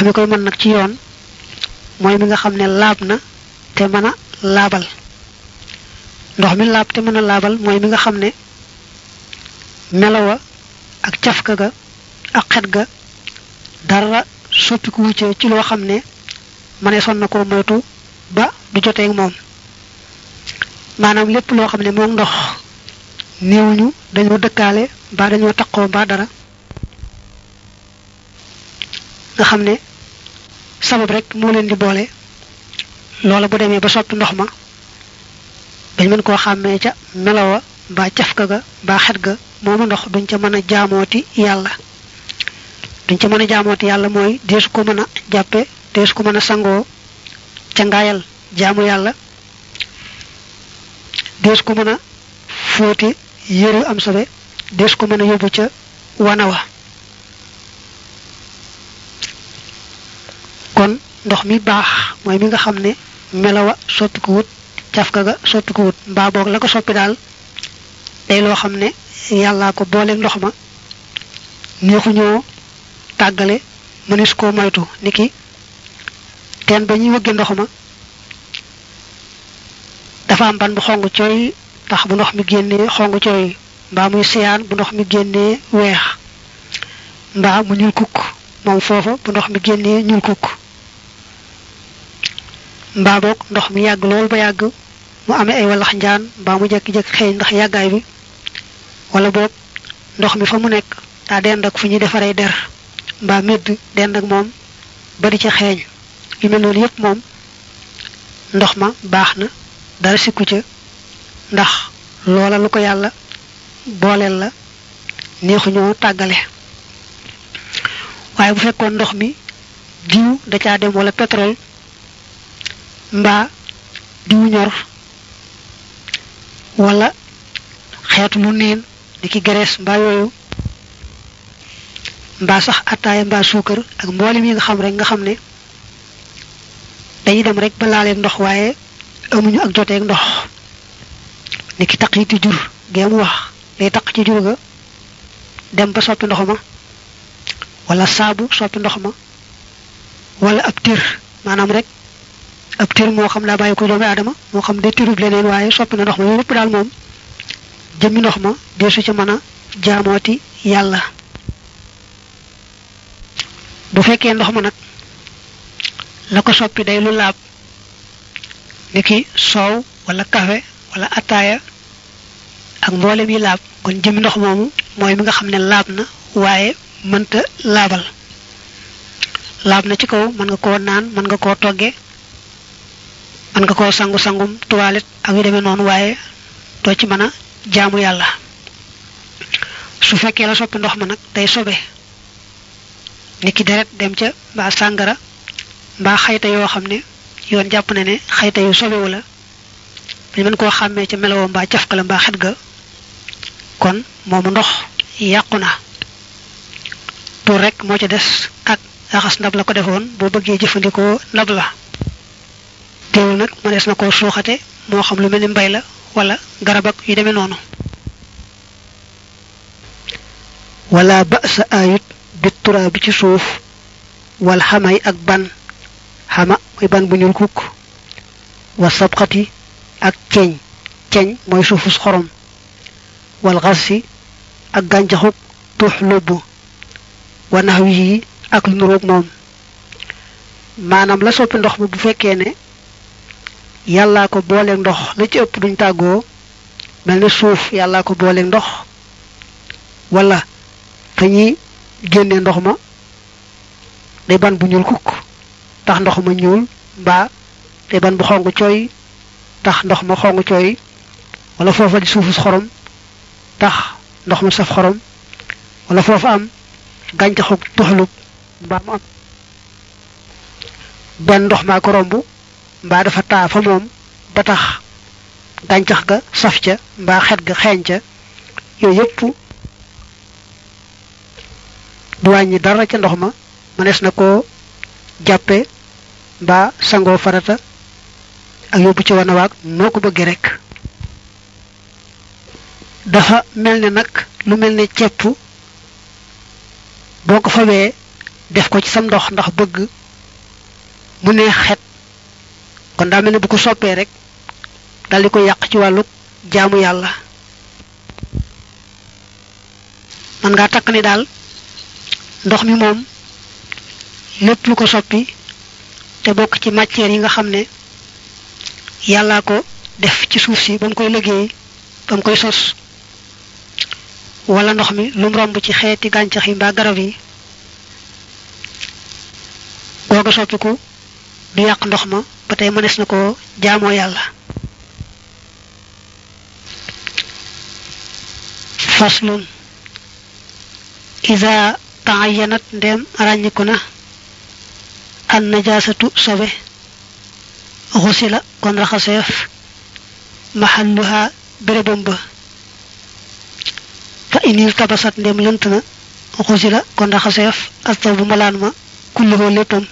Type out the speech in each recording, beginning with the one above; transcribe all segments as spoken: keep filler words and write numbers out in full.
ndox mi koy mën nag ci yoon mooy mi nga xam ne laab na te mën a laabal ndox mi laab te mën a laabal mooy mi nga xam ne melawa ak cafka ga ak xet ga dara soppiku wu ci loo xam ne mané son na ko moytu ba du joté ak mom manam lépp loo xam ne moom ndox néewuñu dañoo dëkkaale ba dañoo takkoo ba dara nga xam ne sabab rek moo leen di boole loola bu demee ba soppi ndox ma dañ mën koo xàmmee ca melawa ba cafka ga ba xet ga moomu ndox duñ ca mën a jaamooti yàlla duñ ca mën a jaamooti yàlla mooy deesu ko mën a jàppe deesu ko mën a sangoo ca ngaayal jaamu yàlla deesu ko mën a fóoti yëru am sobe deesu ko mën a yóbbu ca wanawa kon ndox mi baax mooy mi nga xam ne melawa soppi ko wut cafka ga soppi ko wut mbaa boog la ko soppi daal day loo xam ne yàllaa ko booleeg ndox ma neexuñoo tàggale mënis koo moytu niki teen ba ñuy wëgge ndox ma dafa am ban bu xong cooy tax bu ndox mi génnee xong cooy mbaa muy seyaan bu ndox mi génnee weex mbaa mu ñuul kukk moom foofa bu ndox mi génnee ñuul kukk mbaa boog ndox mi yàgg lool ba yàgg mu amee ay walax njaan mbaa mu jekki-jekki xeeñ ndax yàggaay bi wala boog ndox mi fa mu nekk daa dend ak fu ñuy defaree der mbaa medd dend ak moom ba di ca xeeñ yu mel noonu yépp moom ndox ma baax na dara sikku ca ndax loola lu ko yàlla booleel la neexuñoo tàggale waaye bu fekkoon ndox mi diw da caa dem wala pétrole mbaa diw ñor wala xeetu lu niin di ki graisse mbaa yooyu mbaa sax attaaya mbaa suukar ak mboolem yi nga xam rek nga xam ne dañuy dem rek ba laalee ndox waaye amuñu ak joteeg ndox ni ki taqiti jur geemu wax day taq ci jur ga dem ba soppi ndox ma wala saabu soppi ndox ma wala ab tir maanaam rek ab tir moo xam daa bàyyi ko doomi aadama moo xam day tirub leneen waaye soppi na ndox ma yépp daal moom jëmmi ndox ma deesu ca mën a jaamooti yàlla bu fekkee ndox ma nag la ko soppi day lu laab niki soow wala café wala ataaya ak mboolem yi laab kon jëmmi ndox moomu mooy mi nga xam ne laab na waaye mënta laabal laab na ci kaw mën nga koo naan mën nga koo togge mën nga koo sangu sangum toilette ak yu demee noonu waaye doo ci mën a jaamu yàlla su fekkee la soppi ndox ma nag day sobe niki deret dem ca mbaa sàngara mbaa xayta yoo xam ne yoon jàpp na ne xayta yu sobewu la dañ mën koo xàmmee ca melawoo mbaa cafka la mbaa xet ga kon moomu ndox yàqu na pour rek moo ca des ak raxas ndab la ko defoon boo bëggee jëfandikoo ndab la teewul nag mënees na koo suuxate moo xam lu mel ni mbay la wala garab ak yu demee noonu wala ba sa ayut bi tura bi ci suuf wal xamay ak ban xama mooy ban bu ñuul kukk wa sabxati ak ceeñ ceeñ mooy suufus xorom wal xassi ak gàncaxuk tux lubbu wa nax wi yi ak lu nuroog moom maanaam la soppi ndox mi bu fekkee ne yàllaa ko booleeg ndox la ci ëpp duñ tàggoo mel ne suuf yàllaa ko booleeg ndox wala fa ñuy génnee ndox ma day ban bu ñuul kukk tax ndox ma ñuul mbaa day ban bu xong cooy tax ndox ma xong cooy wala foofa di suufus xorom tax ndox ma saf xorom wala foofa am gàncaxu tuxlub mbaa mu am benn ndox maa ko romb mbaa dafa taa fa moom ba tax gàncax ga saf ca mbaa xet ga xeeñ ca yooyu yépp du wàññi dara ca ndox ma mënees na koo jàppe mbaa sangoo farata ak yóbbu ci wana waag noo ko bëggee rek dafa mel ne nag lu mel ne cepp boo ko fawee def ko ci sam ndox ndax bëgg mu neex xet kon daa mel ne bu ko soppee rek dal di ko yàq ci wàllu jaamu yàlla man ngaa takk ni daal ndox mi moom lépp lu ko soppi te bokk ci matière yi nga xam ne yàllaa ko def ci suuf si ba mu koy liggéey ba mu koy sos wala ndox mi lu mu romb ci xeeti gàncax yi mbaa garab yi googa soppiku du yàq ndox ma ba tey mënees na ko jaamoo yàlla faslun iza ta'ayyanat ndem ràññiku na an najasatu sobe xusila kon raxaseef mahalluha bérébam ba fa inil tabasat ndem lënt na xusila kon raxaseef astaw bu malaan ma kulluhoo léppam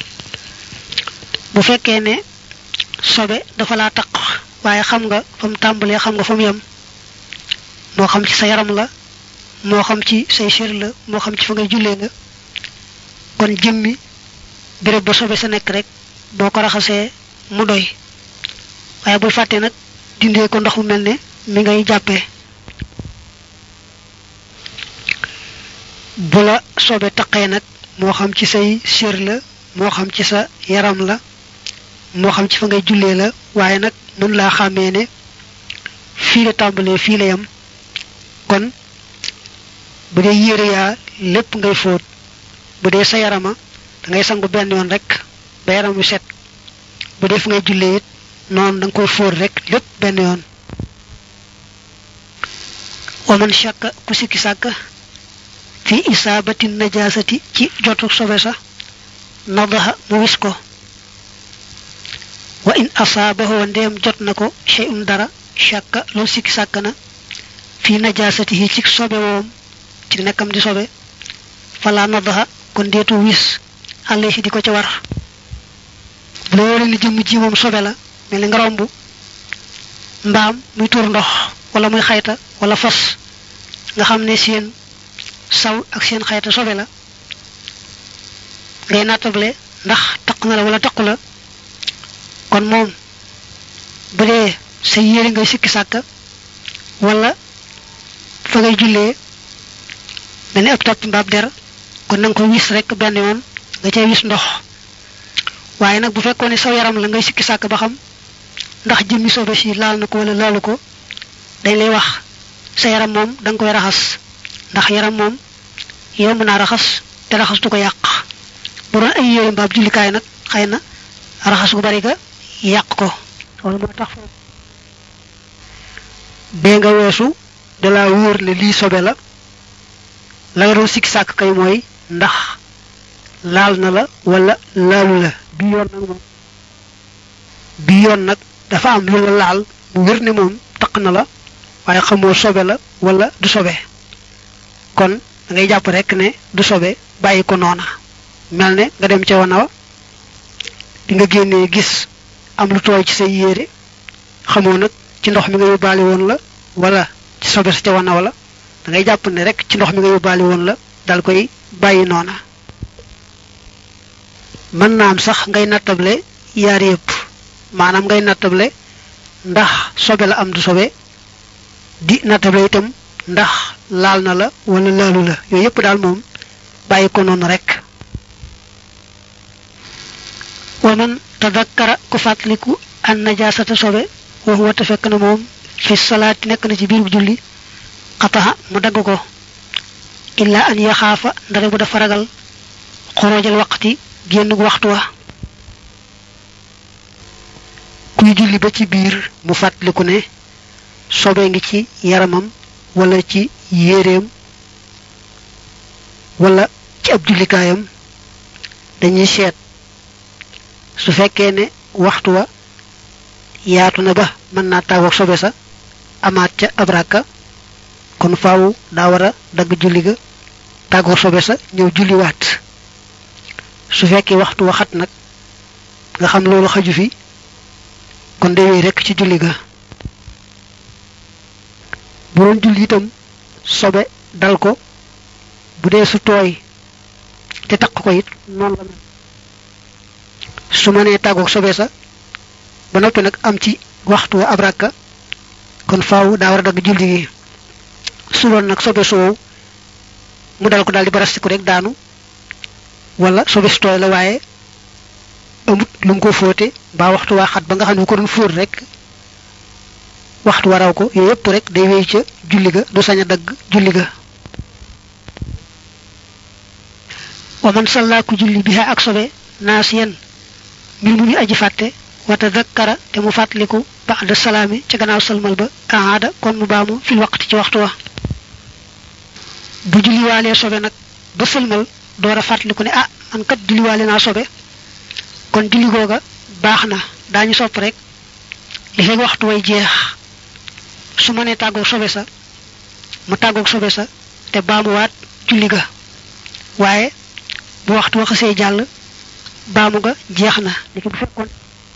bu fekkee ne sobe dafa laa taq waaye xam nga fa mu tàmbalee xam nga fa mu yem moo xam ci sa yaram la moo xam ci say cër la moo xam ci fa ngay jullee la kon jëmmi béréb ba sobe sa nekk rek boo ko raxasee mu doy waaye bul fàtte nag dindee ko ndox mu mel ne mi ngay jàppee bu la sobe taqee nag moo xam ci say cër la moo xam ci sa yaram la moo xam ci fa ngay jullee la waaye nag mën laa xàmmee ne fii la tàmbalee fii la yam kon bu dee yére yaa lépp ngay fóot bu dee sa yarama da ngay sangu benn yoon rek ba yaram wi set bu dee fa ngay jullee it noonu da nga koy fóot rek lépp benn yoon wa man shakka ku sikki sàkka fi isaabati najasati ci jotu sobe sa nadaha mu wis ko wa in asaabahu ndeem jot na ko shay'un dara shakka loolu sikki sàkk na fi najasatihi ci sobe woom ci nekkam di sobe fala nadaha kon deetu wis alayhi di ko ca war bu la wóoree ni jëmm ji moom sobe la mel ni nga romb mbaam muy tuur ndox wala muy xayta wala fas nga xam ne seen saw ak seen xayta sobe la ngay nattable ndax taq na la wala taqu la kon moom bu dee sa yére ngay sikki sàkka wala fa ngay jullee mel ni ab topp mbaab der kon na nga ko wis rek benn yoon nga cay wis ndox waaye nag bu fekkoon ne saw yaram la ngay sikki sàkk ba xam ndax jëmmi sobe si laal na ko wala laalu ko dañ lay wax sa yaram moom da nga koy raxas ndax yaram moom yow mën naa raxas te raxas du ko yàq bu doon ay yére mbaab jullikaay nag xëy na raxas gu bari ga yàq ko loolu moo tax foofu bee nga weesu da laa wóor ne lii sobe la la nga doon sikki sàkk kay mooy ndax laal na la wala laalu la bi yoon nag moom bi yoon nag dafa am lu la laal mu wér ne moom taq na la waaye xamoo sobe la wala du sobe kon da ngay jàpp rek ne du sobe bàyyi ko noona mel ne nga dem ca wana di nga génnee gis am lu tooy ci say yére xamoo nag ci ndox mi nga yóbbaale woon la wala ci sobe sa ca wana wala da ngay jàpp ne rek ci ndox mi nga yóbbaale woon la dal koy bàyyi noona mën naa am sax ngay nattable yaar yëpp maanaam ngay nattable ndax sobe la am du sobe di nattable itam ndax laal na la wala laalu la yooyu yëpp daal moom bàyyi ko noonu rek wa man tadakkara ku fàttaliku an najasata sobe wa huwa te fekk na moom fi salaati nekk na ci biir bu julli xataxa mu dagg ko illa an yaxaafa ndare bu dafa ragal xoroojal waqti génn waxtu wa kuy julli ba ci biir mu fàttaliku ne sobe ngi ci yaramam wala ci yéreem wala ci ab jullikaayam dañuy seet su fekkee ne waxtu wa yaatu na ba mën naa tàggoog sobe sa amaat ca ab rakka kon faaw daa war a dagg julli ga tàggoog sobe sa ñëw julliwaat su fekkee waxtu waxat nag nga xam loolu xaju fi kon déwee rekk ci julli ga bu doon julli itam sobe dal ko bu dee su tooy te takk ko it noonu la mel su ma nee tàggoog sobe sa ba noppi nag am ci waxtu ab rakka kon faaw daa war a dagg julli gi su doon nag sobe soow mu dal ko daal di barastiku rek daanu wala sobe su tooy la waaye amut lu mu ko fóote ba waxtu waa xat ba nga xam ne bu ko doon fóot rek waxtu waraw ko yooyu yëpp rek day wéy ca julli ga du sañ a dagg julli ga wa man salla ku julli biha ak sobe naasiyan mbir mu ñu aji fàtte wa tadakkara te mu fàttaliku ba'da salaami ca gannaaw salmal ba aada kon mu baamu fil waqti ci waxtu wa bu julliwaalee sobe nag ba salmal door a fàttaliku ne ah man kat julliwaale naa sobe kon julli googa baax na daañu sopp rek li fekk waxtu way jeex su ma nee tàggoog sobe sa mu tàggoog sobe sa te baamuwaat julli ga waaye bu waxtu waxasee jàll baamu ga jeex na li ko bu fekkoon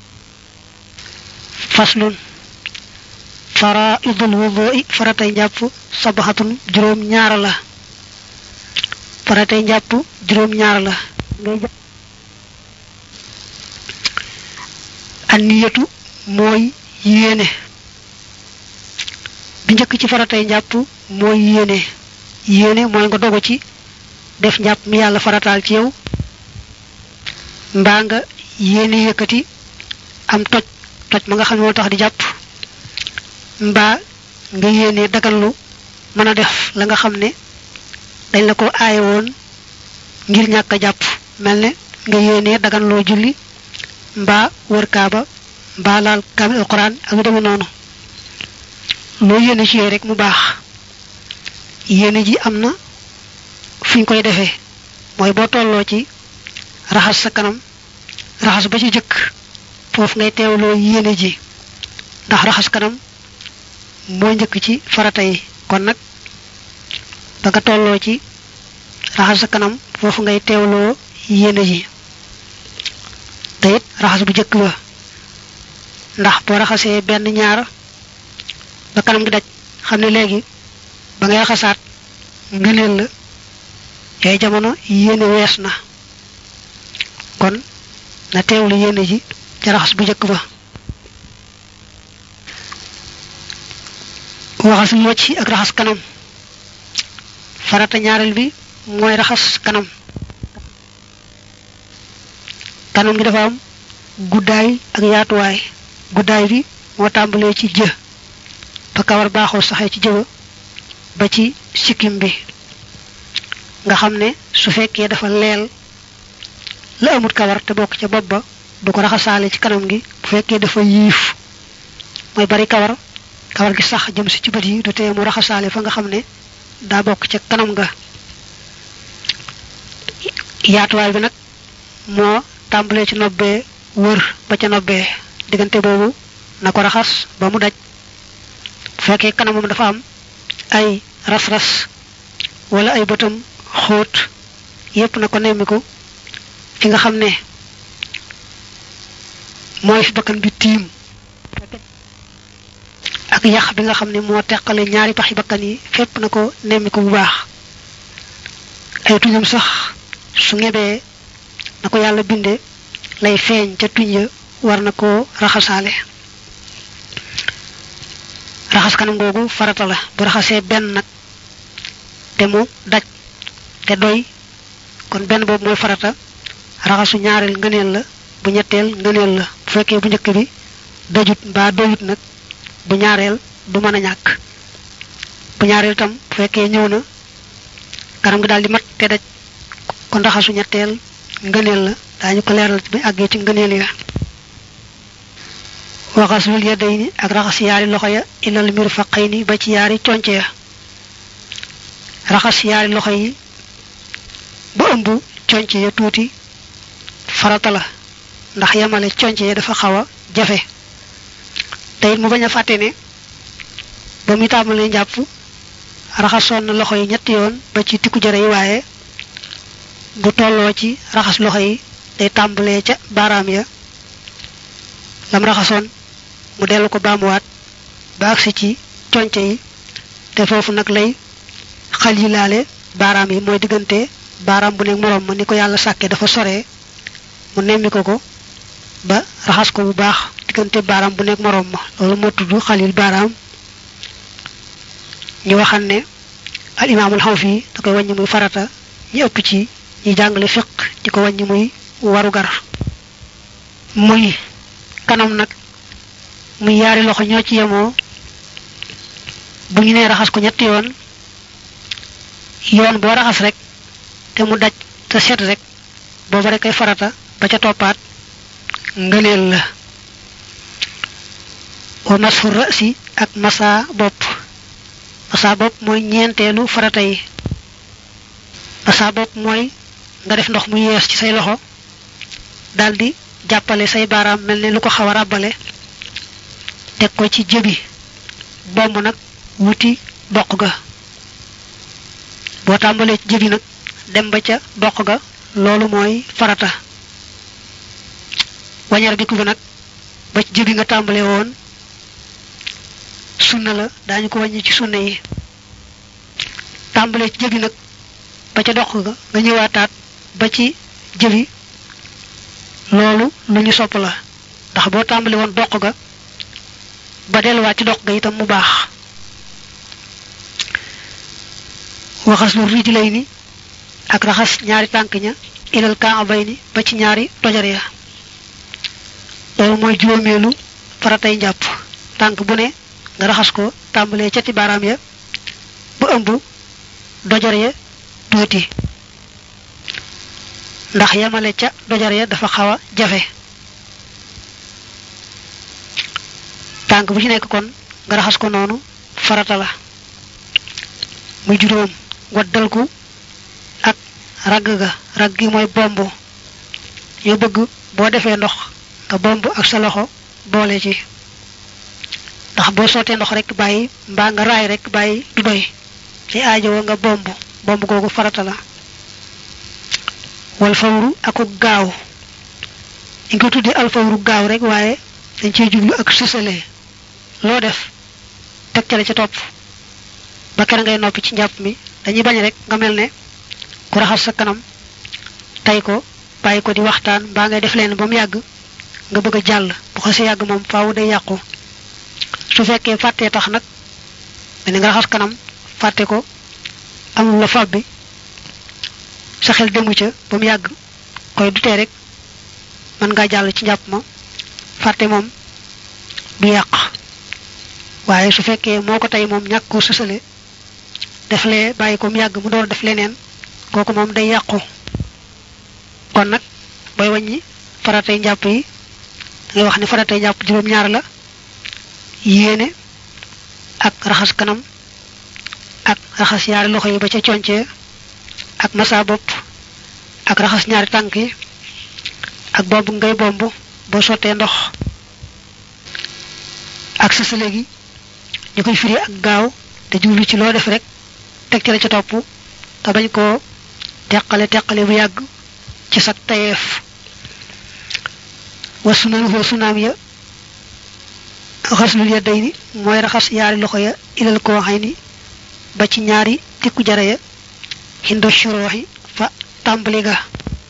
faslun faraidul wudu'i faratay njàpp sabahatun juróom ñaar la faratay njàpp juróom ñaar la ngay jàpp anniyatu mooy yéene bi njëkk ci faratay njàpp mooy yéene yéene mooy nga dogu ci def njàpp mi yàlla farataal ci yow mbaa nga yéene yëkkati am toj toj ma nga xam ne moo tax di jàpp mbaa nga yéene daganlu mën a def la nga xam ne dañ la ko aaye woon ngir ñàkk a jàpp mel ne nga yéene daganloo julli mbaa wër kaaba mbaa laal kaamil alquran ak yu demee noonu loo yéene ci yooyu rek mu baax yéene ji am na fuñ koy defee mooy boo tolloo ci raxas sa kanam raxas ba ci jëkk foofu ngay teewloo yéene ji ndax raxas kanam moo njëkk ci farata yi kon nag ba nga tolloo ci raxas sa kanam foofu ngay teewloo yéene ji te it raxas bu jëkk ba ndax boo raxasee benn ñaar ba kanam gi daj xam ne léegi ba ngay raxasaat ngëneel la yooyu jamono yéene wees na kon na teewlu yéene ji ca raxas bu jëkk ba waxas mu wacc ak raxas kanam farata ñaareel bi mooy raxas kanam kanam gi dafa am guddaay ak yaatuwaay guddaay bi moo tàmbalee ci jë ba kawar baaxoo saxee ci jëba ba ci sikkim bi nga xam ne su fekkee dafa leel la amut kawar te bokk ca bopp ba du ko raxasaale ci kanam gi bu fekkee dafa yiif mooy bari kawar kawar gi sax jëm si ci bët yi du tee mu raxasaale fa nga xam ne daa bokk ca kanam ga yaatuwaay bi nag moo tàmbalee ci nobbee wër ba ca nobbee diggante boobu na ko raxas ba mu daj bu fekkee kanamam dafa am ay ras-ras wala ay bëtam xóot yépp na ko nemmiku fi nga xam ne mooy fi bakkan bi tiim ak yax bi nga xam ne moo teqale ñaari paxi bakkan yi fépp na ko nemmiku bu baax ay tuñam sax su ngebee na ko yàlla binde lay feeñ ca tuñ ya war na ko raxasaale raxas kanam googu farata la bu raxasee benn nag te mu daj te doy kon benn boobu mooy farata raxasu ñaareel ngëneel la bu ñetteel ngëneel la bu fekkee bu njëkk bi dajut mbaa doyut nag bu ñaareel du mën a ñàkk bu ñaareel tam bu fekkee ñëw na kanam gi daal di mat te daj kon raxasu ñetteel ngëneel la daañu ko leeral bi àggee ci ngëneel ya waxasul yadayni ak raxas yaari loxo ya ilal mirfaqayni ba ci yaari conce ya raxas yaari loxo yi ba ëmb conce ya tuuti farata la ndax yamale conce ya dafa xaw a jafe te it mu bañ a fàtte ne ba muy tàmbalee njàpp raxasoon na loxo yi ñetti yoon ba ci tikku jëre yi waaye bu tolloo ci raxas loxo yi day tàmbalee ca baaraam ya lam raxasoon mu dellu ko baamuwaat ba agsi ci conce yi te foofu nag lay xal yi laale baaraam yi mooy diggante baaraam bu nekk moroom ma ni ko yàlla sàkke dafa sore mu nemmi ko ko ba raxas ko bu baax diggante baaraam bu nekk moroom ma loolu moo tudd xalil baaraam ñu waxal ne al imaamul Xawfi da koy wàññi muy farata ñi ëpp ci ñi jàngale fiq di ko wàññi muy warugar muy kanam nag muy yaari loxo ñoo ci yemoo bu ñu nee raxas ko ñetti yoon yoon boo raxas rek te mu daj te set rek booba rek ay farata ba ca toppaat ngëneel la wa mashu ra'si ak masa bopp masa bopp mooy ñeenteelu farata yi masa bopp mooy nga def ndox mu yees ci say loxo daldi jàppale say baaraam mel ne lu ko xaw a ràbbale teg ko ci jëbi bomb nag wuti doq ga boo tàmbalee ci jëbi nag dem ba ca doq ga loolu mooy farata wañar bi ku bi nag ba ci jëbi nga tàmbalee woon sunna la daañu ko wàññi ci sunna yi tàmbalee ci jëbi nag ba ca doq ga nga ñëwaataat ba ci jëbi loolu lu ñu sopp la ndax boo tàmbali woon doq ga ba delluwaat ci doq ga itam mu baax waxas lu rijlay ni ak raxas ñaari tànk ña ilal kaabay ni ba ci ñaari tojar ya loolu mooy juróomeelu faratay njàpp tànk bu ne nga raxas ko tàmbalee cati baaraam ya ba ëmb dojar ya tuuti ndax yamale ca dojar ya dafa xaw a jafe tànk bu ci nekk kon nga raxas ko noonu farata la muy juróom waddal ko ak ragg ga ragg gi mooy bomb ñu bëgg boo defee ndox nga bomb ak sa loxo boole ci ndax boo sottee ndox rek bàyyi mbaa nga raay rek bàyyi du doy ci aajowoo nga bomb bomb googu farata la wal fawru aku gaaw ñu ko tuddee al fawru gaaw rek waaye dañ cee jublu ak sësale loo def teg ca la ca topp ba kere ngay noppi ci njàpp mi dañuy bañ rek nga mel ne ku raxas sa kanam tay ko bàyyi ko di waxtaan mbaa ngay def leen ba mu yàgg nga bëgg a jàll bu xasee yàgg moom faaw day yàqu su fekkee fàttee tax nag mel ni nga raxas kanam fàtte ko amul la fab bi sa xel demu ca ba mu yàgg koy dutee rek mën ngaa jàll ci njàpp ma fàtte moom du yàq waaye su fekkee moo ko tey moom ñàkk ko sësale def lee bàyyi ko mu yàgg mu door def leneen kooku moom day yàqu kon nag booy wàññi faratay njàpp yi dangay wax ne faratay njàpp juróom-ñaar la yéene ak raxas kanam ak raxas ñaari loxo yi ba ca concee ak masa bopp ak raxas ñaari tànk yi ak bomb ngay bomb boo sottee ndox ak sësale gi ñu koy firi ak gaaw te jublu ci loo def rek teg ci la ca topp te bañ koo teqale teqale bu yàgg ci sa tayeef wa sunanuhu sunaam ya xaslul yadayni mooy raxas yaari loxo ya ilal koo xay ni ba ci ñaari tikku jara ya hinda shuruhi fa tàmbali ga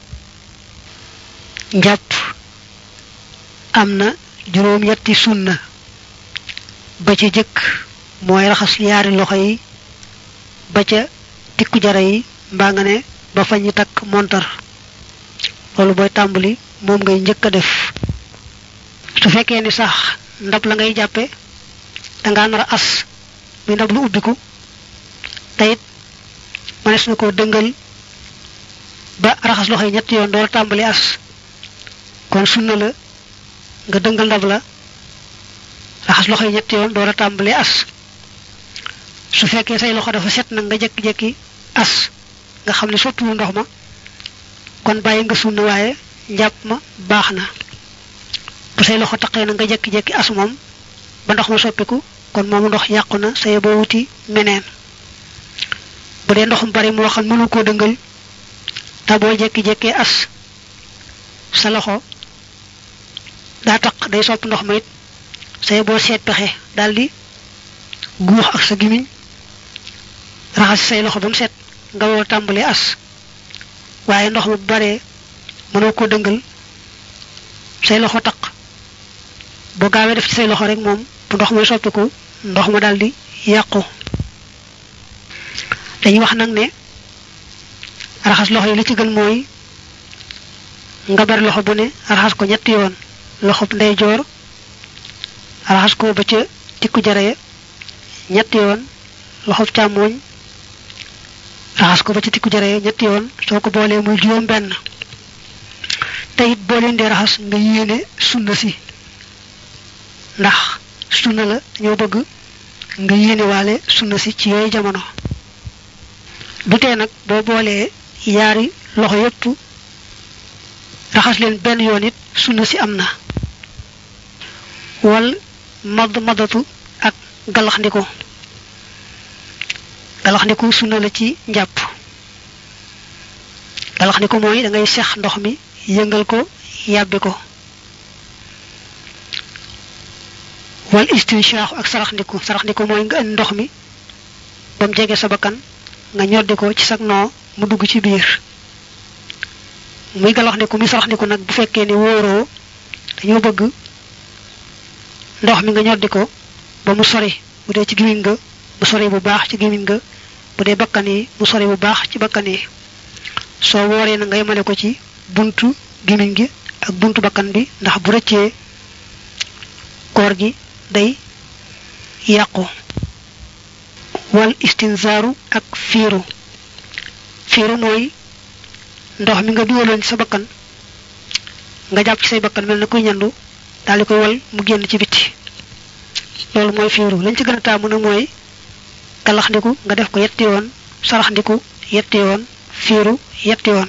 njàpp am na juróom yetti sunna ba ca jëkk mooy raxas yaari loxo yi ba ca tikku jara yi mbaa nga ne ba fa ñu takk montar loolu booy tàmbali moom ngay njëkk a def su fekkee ni sax ndab la ngay jàppe danga nar a as muy ndab lu ubbiku te it mënees na koo dëngal ba raxas loxo yi ñetti yoon door tàmbali as kon sunna la nga dëngal ndab la raxas loxo yi ñetti yoon door a tàmbali as su fekkee say loxo dafa set nag nga jekki-jekki as nga xam ne sottiwul ndox ma kon bàyyi nga sunna waaye njàpp ma baax na bu say loxo taqee na nga jekki-jekki as moom ba ndox ma soppiku kon moomu ndox yàqu na saye boo wuti meneen bu dee ndoxum bari moo xam mënu koo dëngal te boo jekki-jekkee as sa loxo daa taq day sopp ndox ma it saye boo seet pexe daldi guux ak sa gimiñ raxas say loxo ba mu set nga woo tàmbalee as waaye ndox mu bare mënoo ko dëngal say loxo taq boo gaawee def ci say loxo rek moom bu ndox mooy soppiku ndox ma daldi yàqu. dañuy wax nag ne raxas loxo yi li ci gën mooy nga ber loxo bu ne raxas ko ñetti yoon loxo ndeyjoor raxas ko ba ca tikku jare ñetti yoon loxo càmmooñ raxas ko ba ca tikku jare ñetti yoon soo ko boolee muy juróom benn te it boo leen dee raxas nga yéene sunna si ndax sunna la ñoo bëgg nga yéene waale sunna si ci yooyu jamono. du tee nag boo boolee yaari loxo yépp raxas leen benn yoon it sunna si am na. wal madd maddatu ak galaxndiku galaxndiku sunna la ci njàpp. galaxndiku mooy da ngay sex ndox mi yëngal ko yàbbi ko. wal istinshaaxu ak saraxndiku saraxndiku mooy nga indi ndox mi ba mu jege sa bakkan nga ñoddi ko ci sag noo mu dugg ci biir. muy galaxndiku mi saraxndiku nag bu fekkee ni wóoroo dañoo bëgg ndox mi nga ñoddi ko ba mu sori bu dee ci gémmiñ nga mu sori bu baax ci gémmiñ nga bu dee bakkan yi mu sori bu baax ci bakkan yi. soo wooree na nga yemale ko ci buntu gémmiñ gi ak buntu bakkan bi ndax bu rëccee koor gi day yàqu. wal istinzaaru ak fiiru fiiru mooy ndox mi nga duwaloon ci sa bakkan nga jàpp ci say bakkan mel na kuy ñandu daal di koy wal mu génn ci biti loolu mooy fiiru. lañ ci gën a taamu nag mooy galaxndiku nga def ko yetti yoon saraxndiku yetti yoon fiiru yetti yoon.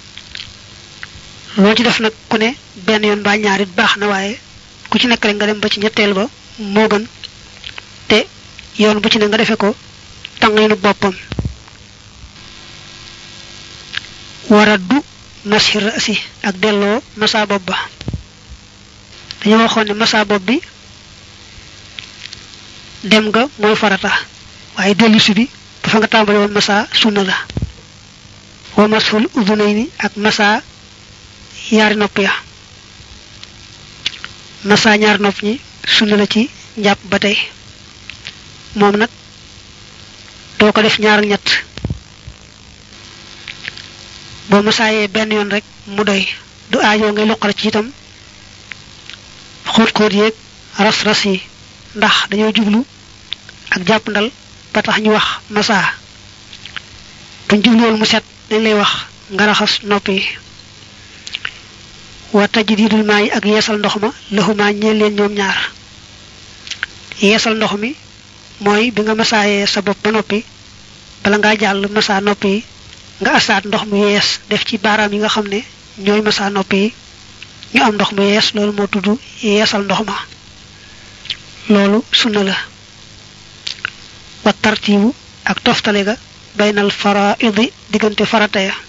loo ci def nag ku ne benn yoon ba ñaarit baax na waaye ku ci nekk rek nga dem ba ci ñetteel ba moo gën te yoon bu ci ne nga defee ko tàngaynu boppam. waraddu mashir rasi ak delloo masa bopp ba dañoo waxoon ne masa bopp bi dem nga mooy farata waaye dellusi bi ba fa nga tàmbali woon masa sunna la. wa masul udunayni ak masa yaari nopp ya masa ñaari nopp ñi sunna la ci njàpp ba tey moom nag doo ko def ñaar ñett boo masaayee benn yoon rek mu doy du aajoo ngay luqal ci itam xóot xóot yeeg ras ras yi ndax dañoo jublu ak jàpp ndal ba tax ñu wax masa buñ jubluwul mu set dañ lay wax nga raxas nopp yi. wa tajdidul maayi ak yeesal ndox ma laxumaa ñeel leen ñoom ñaar. yeesal ndox mi mooy bi nga masaayee sa bopp ba noppi bala ngaa jàll masa nopp yi nga asaat ndox mu yees def ci baaraam yi nga xam ne ñooy masa nopp yi ñu am ndox mu yees loolu moo tudd yeesal ndox ma loolu sunna la. wa tartiibu ak toftale ga baynal faraidi diggante farata ya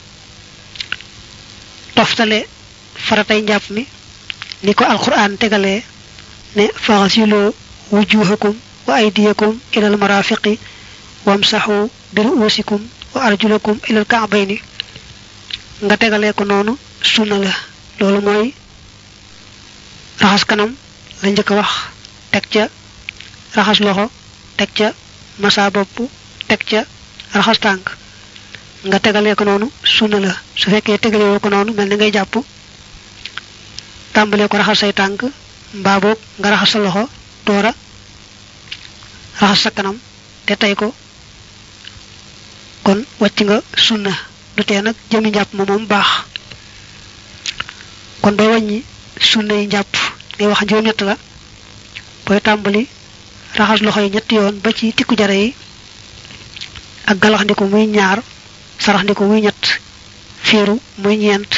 toftale faratay njàpp mi ni ko alquran tegalee ne faghsilu wujuhakum wa aydiyakum ilal marafiqi wamsahu bi ru'usikum wa arjulakum ilal ka'bayni nga tegalee ko noonu sunna la. loolu mooy raxas kanam la njëkk wax teg ca raxas loxo teg ca masa bopp teg ca raxas tànk nga tegalee ko noonu sunna la. su fekkee tegalee ko noonu mel ni ngay jàpp tàmbalee ko raxas say tànk mbaa boog nga raxas sa loxo doora raxas sa kanam te tey ko kon wàcc nga sunna. du tee nag jëmi njàpp ma moom baax. kon booy wàññi sunna yi njàpp ngay wax juróom ñett la booy tàmbali raxas loxo yi ñetti yoon ba ci tikku jare yi ak galaxndiku muy ñaar saraxndiku muy ñett fiiru muy ñeent.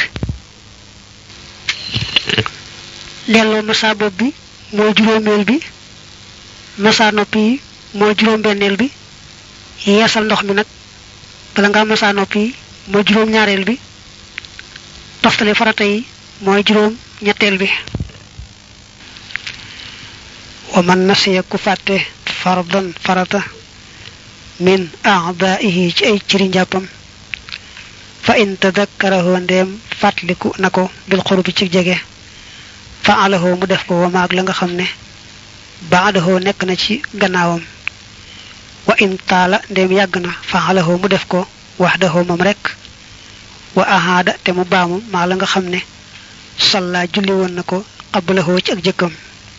delloo masa bopp bi mooy juróomeel bi masa nopp yi mooy juróom benneel bi yeesal ndox mi nag bala nga masa nopp yi mooy juróom ñaareel bi toftale farata yi mooy juróom ñetteel bi. wa man nasiya ku fàtte fardan farata min a'da'ihi ci ay ciri njàppam fa in tadakkarahu ndem fatliku nako bil qurbi ci jege fa alahu mu def ko wa maag la nga xamne ba'dahu nek na ci gannaawam wa in taala ndem yagna fa alahu mu def ko wahdahu mom rek wa ahada te mu baamu ma la nga xamne salla julli won nako qablahu ci ak jëkkam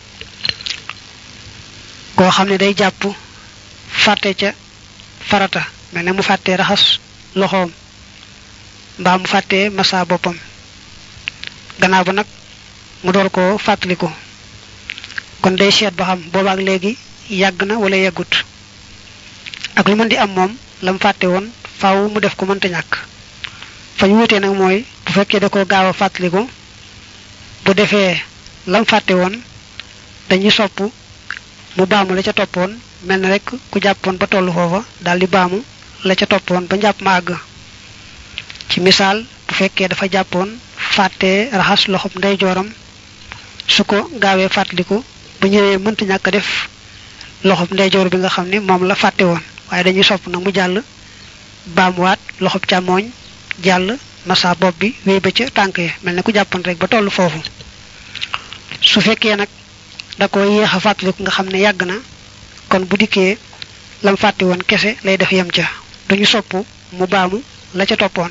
ko xamne day japp fatte ca farata melne mu fatte raxas loxom ba mu fatte massa bopam gannaaw ba nak mu door ko fatliko kon day seet ba xam boobaak léegi yàgg na wala yàggut ak lu mën di am moom lam fàtte woon faaw mu def ko mënta ñàkk fa ñu wutee nag mooy bu fekkee da ko gaaw a fàttaliku bu defee lam fàtte woon dañuy sopp mu baamu la ca toppoon mel na rek ku jàppoon ba tollu foofa daal di baamu la ca toppoon ba njàpp ma àgg ci misaal bu fekkee dafa jàppoon fàtte raxas loxob ndeyjooram su ko gaawee fàttaliku bu ñëwee mënta ñàkk def loxob ndeyjoor bi nga xam ne moom la fàtte woon waaye dañuy sopp nag mu jàll baamuwaat loxob càmmooñ jàll massa bopp bi wéy ba ca tànk yi mel ne ku jàppoon rek ba tollu foofu su fekkee nag da ko yéex a fàttaliku nga xam ne yàgg na kon bu dikkee lam fàtte woon kese lay def yem ca duñu sopp mu baamu la ca toppoon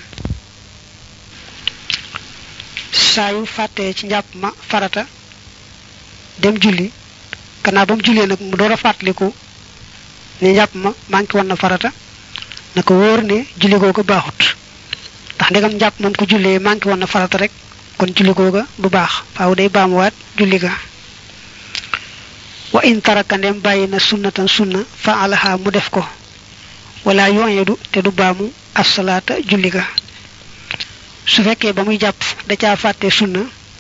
saa yu fàttee ci njàpp ma farata dem julli gannaaw ba mu jullee nag mu door a fàttaliku ne njàpp ma manqué woon na farata na ko wóor ne julli googa baaxut ndax ndegam njàpp moom ko jullee manqué woon na farata rek kon julli googa du baax faaw day baamuwaat julli ga wa in taraka ndem bàyyi na sunnatan sunna fa alaha mu def ko wala yoyedu te du baamu as-salaata julli ga su fekkee ba muy jàpp da caa fàtte sunna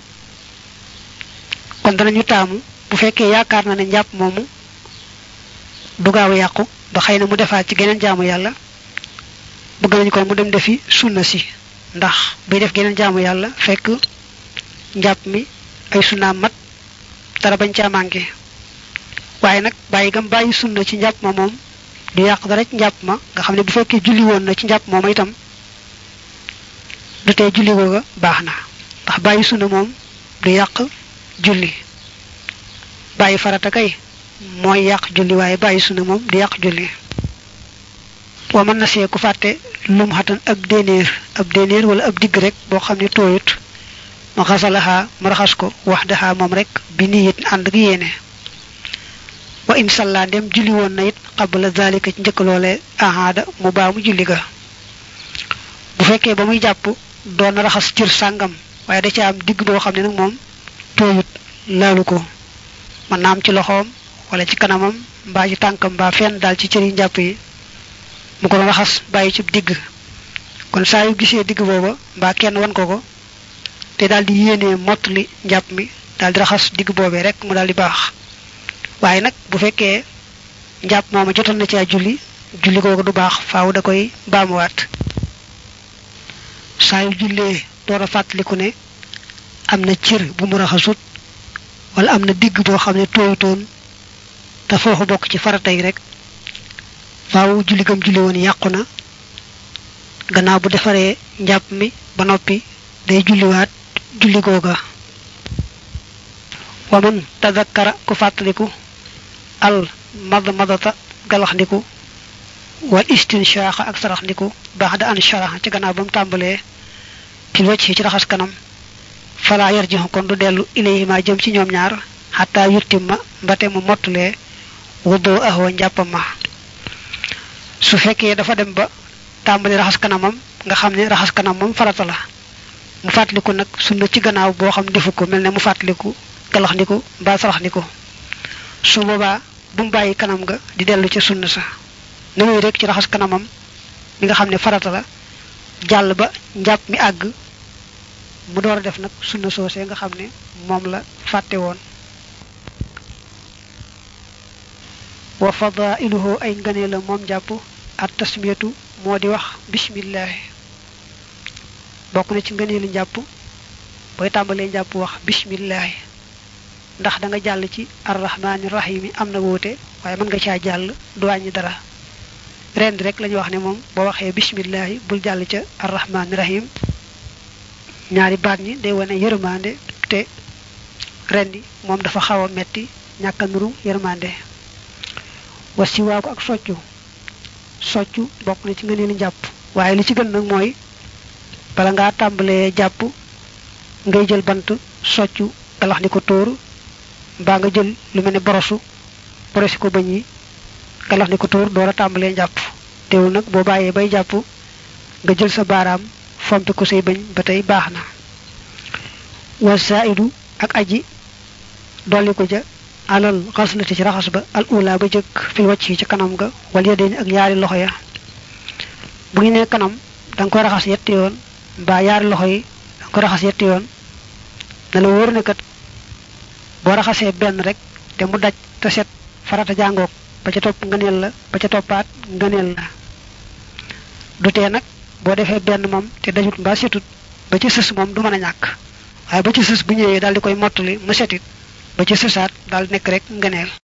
kon danañu taamu bu fekkee yaakaar na ne njàpp moomu du gaaw a yàqu ba xëy na mu defaat ci geneen jaamu yàlla bëgg nañu ko mu dem defi sunna si ndax buy def geneen jaamu yàlla fekk njàpp mi ay sunnaam mat dara bañ caa manqué waaye nag bàyyi gam bàyyi sunna ci njàpp ma moom du yàq dara ci njàpp ma nga xam ne bu fekkee julli woon na ci njàpp moom itam du tee julli googa baax na ndax bàyyi sunna moom du yàq julli bàyyi farata kay mooy yàq julli waaye bàyyi sunna moom du yàq julli wa man nasee ku fàtte lum xatan ab dénéer ab dénéer wala ab digg rek boo xam ne tooyut ma xasalaha mu raxas ko wax daxa moom rek bi niyit ànd gi yéene wa in salla dem julli woon na it qabla zalika ci njëkk loole ahada mu baamu julli ga bu fekkee ba muy jàpp doon raxas cër sàngam waaye da ca am digg boo xam ne nag moom tooyut laalu ko mën na am ci loxoom wala ci kanamam mbaa ci tànkam mbaa fenn daal ci cër yi njàpp yi mu ko doon raxas bàyyi ci digg kon saa yu gisee digg booba mbaa kenn wan ko ko te daal di yéenee mottali njàpp mi daal di raxas digg boobee rek mu daal di baax waaye nag bu fekkee njàpp mooma jotoon na ci julli julli googu du baax faaw da koy baamuwaat saa yu jullee door a fàttaliku ne am na cër bu mu raxasut wala am na digg boo xam ne tooyutoon te foofu bokk ci farata yi rek faaw julli gam julli woon yàqu na gannaaw bu defaree njàpp mi ba noppi day julliwaat julli googa wa man tadakkara ku fàttaliku al madmadata galaxndiku wal istinshaaqa ak saraxndiku ba'da an sharaha ci gannaaw ba mu tàmbalee ci wacc ci raxas kanam fala yarjihu kon du dellu ilayhima jëm ci ñoom ñaar hatta yuttimma mbate mu mottulee wuddoo ahoo njàppam ma su fekkee dafa dem ba tàmbali raxas kanamam nga xam ne raxas kanam moom farata la mu fàttaliku nag sunna ci gannaaw boo xam defu ko mel ne mu fàttaliku galaxndiku mbaa saraxndiku su boobaa bu mu bàyyi kanam nga di dellu ci sunna sa ne muy rek ci raxas kanamam mi nga xam ne farata la jàll ba njàpp mi àgg mu door a def nag sunna soosee nga xam ne moom la fàtte woon wa fadailuhu ay ngënee la moom jàpp at tasmiyatu moo di wax bismillahi bokk na ci ngëneelu njàpp booy tàmbalee njàpp wax bismillahi ndax da nga jàll ci arrahmaani rahim am na woote waaye mën nga caa jàll du wàññi dara rend rek lañu wax ne moom boo waxee bismillahi bul jàll ca arrahmanir rahim ñaari baat ñi day wane yërmande te rendi moom dafa xaw a metti ñàkk a nuru yërmande wa siwaaku ak soccu soccu bokk na ci ngëneelu njàpp waaye li ci gën nag mooy bala ngaa tàmbalee jàpp ngay jël bant soccu galax ni ko tóor mbaa nga jël lu mel ne borosu borosi ko bëñ yi galax ni ko tóor door a tàmbalee jàpp teewul nag boo bàyyee bay jàpp nga jël sa baaraam fompi ko say bëñ ba tey baax na wa saidu ak aji dolli ko ja alal xaslati ci raxas ba al ula ba jëkk fil wacc ci kanam ga wal yadeen ak yaari loxo ya bu ñu nee kanam da nga koy raxas yetti yoon mbaa yaari loxo yi da nga koy raxas yetti yoon na la wóor ne kat boo raxasee benn rek te mu daj te set farata jàngoog ba ca topp ngëneel la ba ca toppaat ngëneel la du tee nag boo defee benn moom te dajut mbaa setut ba ci sës moom du mën a ñàkk waaye ba ci sës bu ñëwee daal di koy mottali mu setit ba ci sësaat daal nekk rek ngëneel